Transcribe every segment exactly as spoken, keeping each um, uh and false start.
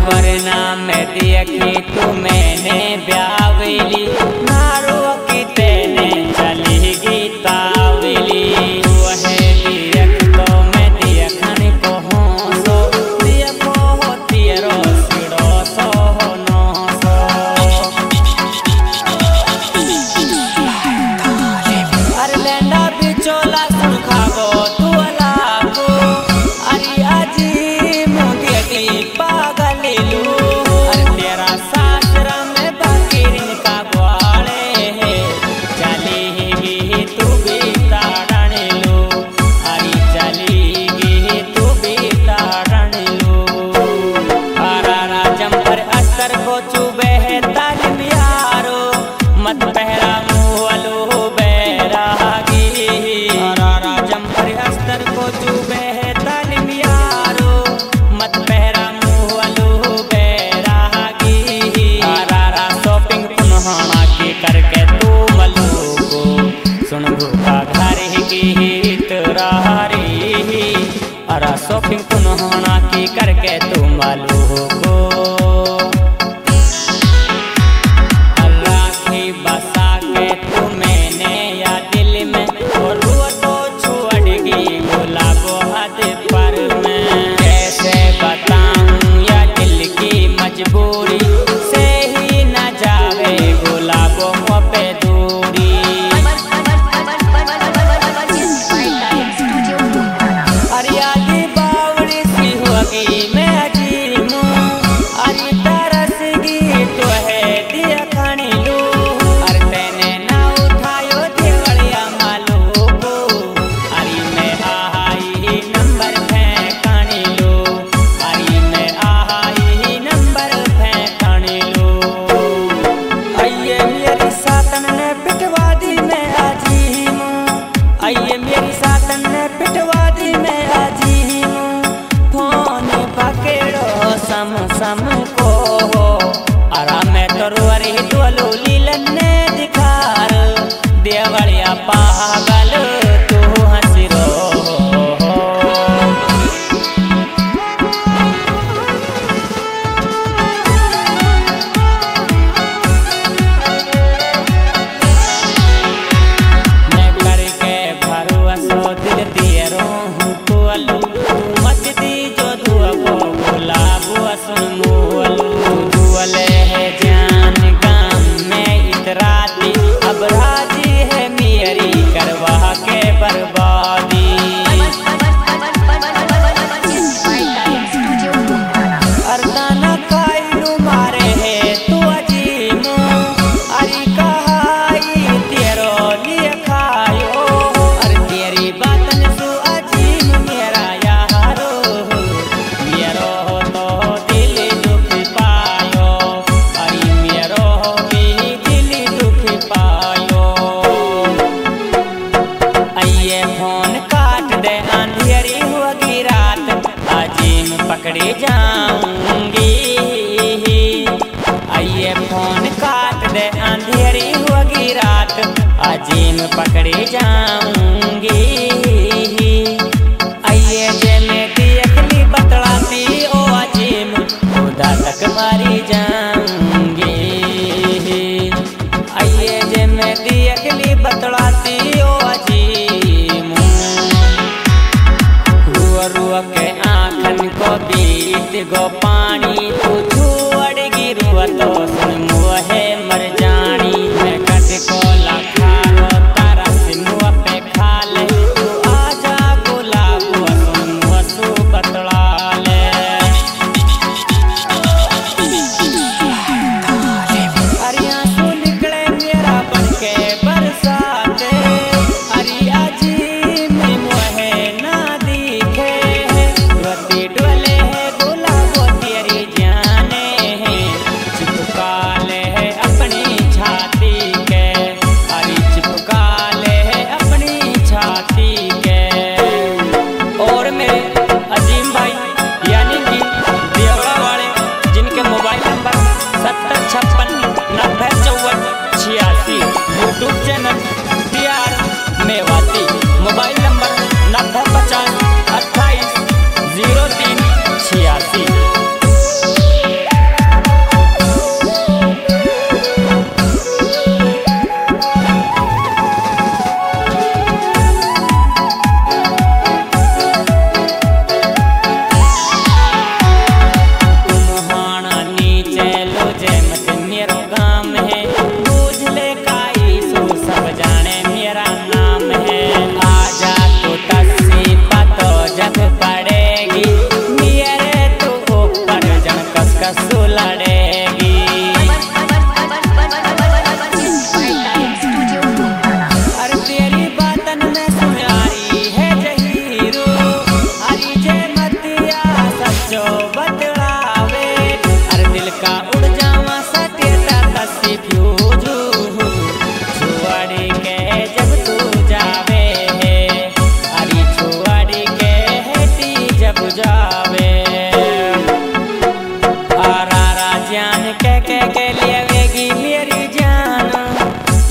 वरना मैं देखी तू मैंने ब्यावेली नारो की तेने चली गीतावेली वह दियक तो मैं दियखन को हूँ सो दियको हो तेरो सिड़ो सो हो नो सो अरे लेंडा बिचोला सुन खाबो तू अलाको अरे आजी मोदी की पागल लू अरे तेरा सासरा में बकरीन का ग्वाले है चलेगी तू भी ताड़न लो अरे चलेगी तू भी ताड़न लो हरारा जंपर अस्तर को चुबे है तालिम यारो मत पहरा मुहलो बैरागी हरारा जंपर अस्तर को चुबे है तालिम यारो मत पहरा मुहलो बैरागी हरारा शॉपिंग पुनहाना की करके तू मलो को सुन भूखा घर की हित रहारी हरा शॉपिंग पुनहाना की करके तू मलो को अल्लाह की बसा के तू मैंने या दिल में और वो तो छुड़गी गुलाबो हद पर मैं कैसे बताऊं या दिल की मजबूरी से ही न जावे गुलाबो मुँह पे दूरी हरियाली बावड़ी सी होगी मैं अजीमू अरे तरसगी तो है दिया खानी लू अरे तेने ना उठायो देवड़िया मालू को अरे मैं आहाई नंबर फेंकानी लो अरे मैं आहाई नंबर फेंकानी लो आइए मेरी सातन ने पिटवा दी मैं अजीमू आइए मेरी सातन ने पिटवा दी मैं अजीमू फोन पकड़ो सम सम को अरा मैं तोरवरी डोलू लीलन ने दिखार देवड़िया पागल तू हंसरो मैं करके भरोसा दिल तेरो हूँ तो अलू मत दी जो दुआ को गुलाबो सुन मुअलू दुअले है जान गाम में इतराती अब राजी है मेरी करवा के बर्बादी अरदाना कायलू मारे है तू अजीमो अरे कहाई तेरो लिए खायो अरे तेरी बातन सु अजीम मेरा यारो मेरो तो दिल दुख पायो अरे मेरो भी दिल दुख पायो आइए फोन काट दे अंधेरी होगी रात अजीम पकड़ी जाऊंगी आइए फोन काट दे अंधेरी होगी रात अजीम पकड़ी जाऊंगी आइए जे मैं देखली बतलाती ओ अजीम खुदा तक मारी जाऊंगी आइए जे मैं देखली बतलाती ओ अजीम रुआ रुआ के आँखन को बीत गो पानी तू छुअड़गी रुआ तो सुन मुहे मर जानी मैं कट को लखा रो तारा से मुँह पे खा ले तू आजा गुलाबो सुन मुँह सु बतला ले अरे आंसू निकले मेरा बनके बरसाते अरे आजी में मुहे ना दिखे रोती डोले है गुलाबो तेरी जाने है चुपका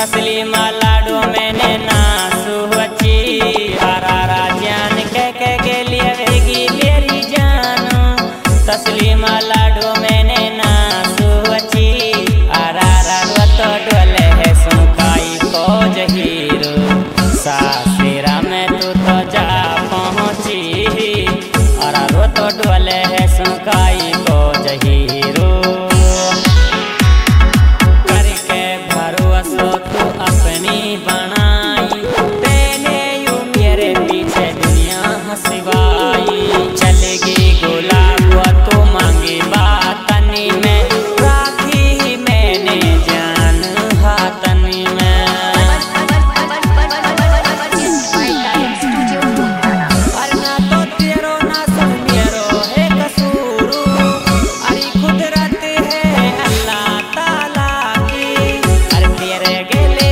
तस्लीमा लाडो मैंने नासु बची आरा जान कह कह के लिए वेगी मेरी जानो तस्लीमा लाडो मैंने नासु बची आरा तो डोले है सुनकाई को जहीरो सासरा में तू तो जा पहुँची आरा रो तो डोले है सुनकाई को जहीरो अपनी बनाई तेने यू मेरे पीछे दुनिया हंसवाई चलेगी गुलाब तू मांगी बातनी में राखी मैंने जान हाथनी में अरे ना तो तेरो ना सब मेरो है कसूर अरे कुदरत है अल्लाह ताला की अरे तेरे गेले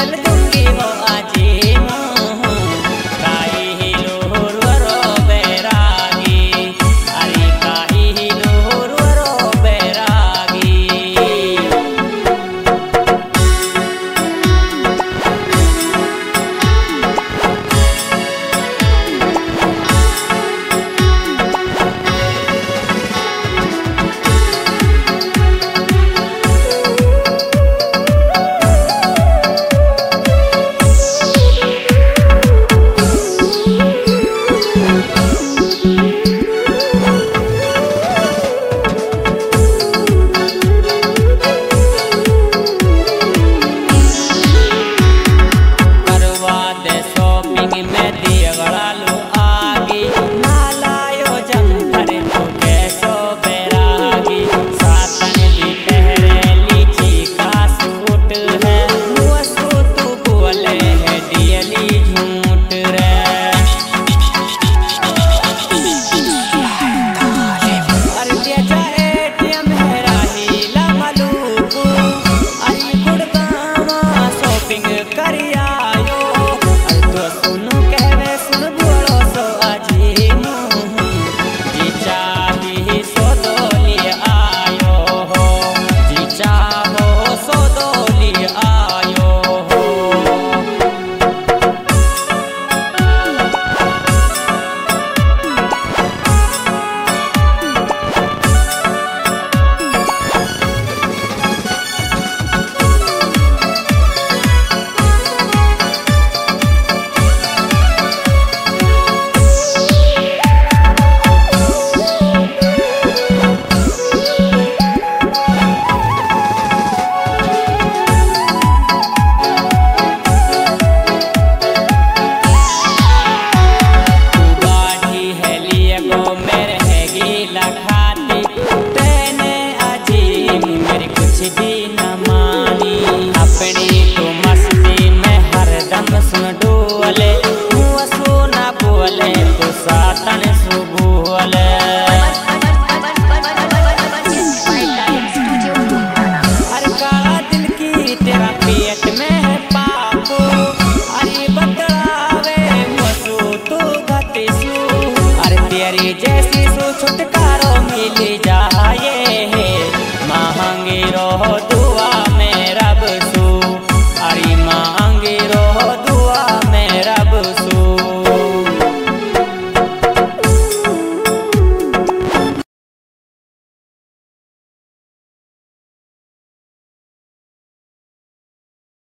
जैसी सो छुटकारो मिल जाए महंगी रहो।